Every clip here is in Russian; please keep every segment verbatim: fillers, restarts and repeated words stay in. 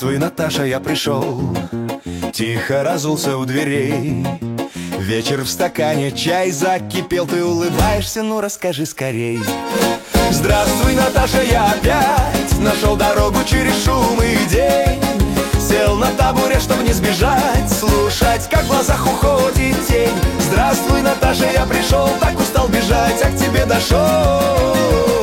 Здравствуй, Наташа, я пришел. Тихо разулся у дверей. Вечер в стакане, чай закипел. Ты улыбаешься, ну расскажи скорей. Здравствуй, Наташа, я опять нашел дорогу через шум и день. Сел на табуре, чтобы не сбежать, слушать, как в глазах уходит тень. Здравствуй, Наташа, я пришел, так устал бежать, а к тебе дошел.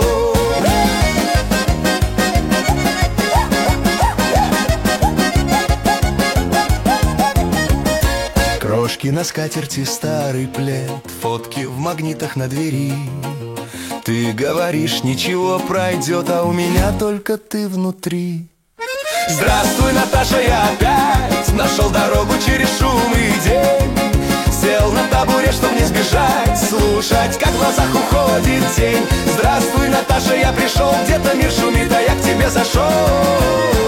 Крошки на скатерти, старый плед, фотки в магнитах на двери. Ты говоришь, ничего пройдет, а у меня только ты внутри. Здравствуй, Наташа, я опять нашел дорогу через шум и день. Сел на табуре, чтоб не сбежать, слушать, как в глазах уходит тень. Здравствуй, Наташа, я пришел, где-то мир шумит, а я к тебе зашел.